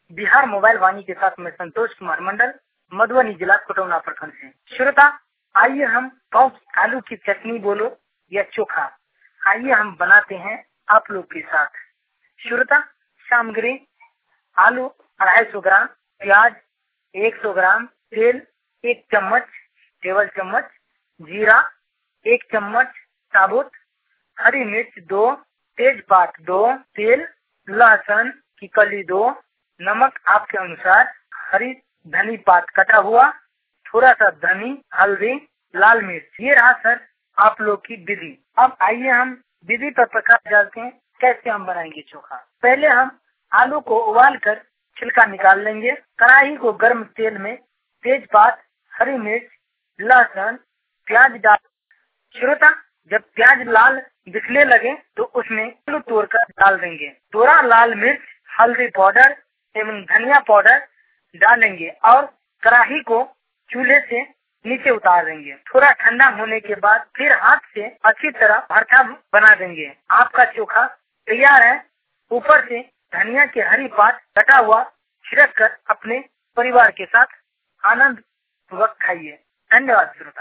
Bihar mobile वाणी के साथ मैं संतोष कुमार मंडल, मधुबनी जिला कोटौना प्रखंड से। श्रोता, आइए हम आलू की चटनी बोलो या चोखा, आइए हम बनाते हैं आप लोग के साथ। श्रोता, सामग्री: आलू 250 ग्राम, प्याज 100 ग्राम, तेल 1 चम्मच टेबल चम्मच, जीरा 1 चम्मच साबुत, हरी मिर्च 2, तेजपात 2, तेल, लहसुन की कली 2, नमक आपके अनुसार, हरी धनी पात कटा हुआ, थोड़ा सा धनी, हल्दी, लाल मिर्च। ये रहा सर आप लोग की विधि। अब आइए हम विधि पर प्रकाश डालते हैं कैसे हम बनाएंगे चोखा। पहले हम आलू को उबाल कर छिलका निकाल लेंगे। कढ़ाई को गर्म तेल में तेजपात, हरी मिर्च, लहसुन, प्याज डाल। श्रोता, जब प्याज लाल दिखने लगे तो उसमें आलू तोड़कर डाल देंगे। थोड़ा लाल मिर्च, हल्दी पाउडर एवं धनिया पाउडर डालेंगे और कढ़ाई को चूल्हे से नीचे उतार देंगे। थोड़ा ठंडा होने के बाद फिर हाथ से अच्छी तरह भरता बना देंगे। आपका चोखा तैयार है। ऊपर से धनिया की हरी पात कटा हुआ छिड़क कर अपने परिवार के साथ आनंद पूर्वक खाइए। धन्यवाद श्रोता।